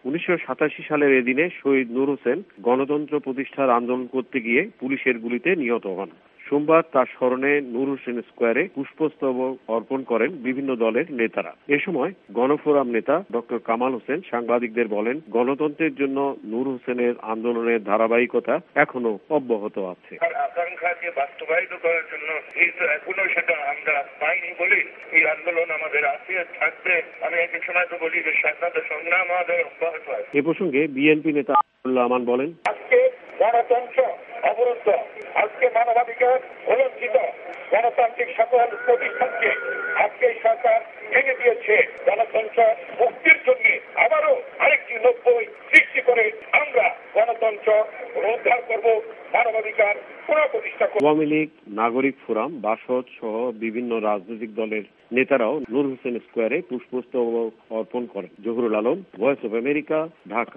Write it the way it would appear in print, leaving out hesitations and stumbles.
1987 সালের এদিনে শহীদ নূর হোসেন গণতন্ত্র প্রতিষ্ঠার আন্দোলন করতে গিয়ে পুলিশের গুলিতে নিহত হন। সোমবার তার স্মরণে নূর হোসেন স্কোয়ারে পুষ্পস্তবক অর্পণ করেন বিভিন্ন দলের নেতারা। এ সময় গণফোরাম নেতা ডক্টর কামাল হোসেন সাংবাদিকদের বলেন, গণতন্ত্রের জন্য নূর হোসেনের আন্দোলনের ধারাবাহিকতা এখনো অব্যাহত আছে। আকাঙ্ক্ষাকে বাস্তবায়িত করার জন্য এখনো সেটা আমরা পাইনি বলে এই আন্দোলন আমাদের আছে, থাকবে। আমি এক সময় তো বলি যে স্বাধীনতা সংগ্রাম আমাদের অব্যাহত আছে। এ প্রসঙ্গে বিএনপি নেতা আমান বলেন, আজকে গণতন্ত্র অবরুদ্ধ, আজকে মানবাধিকার উলঙ্ঘিত, গণতান্ত্রিক সকল প্রতিষ্ঠানকে আজকে সরকার ভেঙে দিয়েছে। গণতন্ত্র মুক্তির জন্য আবারও আরেকটি 90 সৃষ্টি করে আমরা গণতন্ত্র উদ্ধার করব, মানবাধিকার পুনঃপ্রতিষ্ঠা করব। আওয়ামী লীগ, নাগরিক ফোরাম, বাসদ সহ বিভিন্ন রাজনৈতিক দলের নেতারাও নূর হোসেন স্কোয়ারে পুষ্পস্তবক অর্পণ করেন। Zahurul Alam, Voice of America, Dhaka.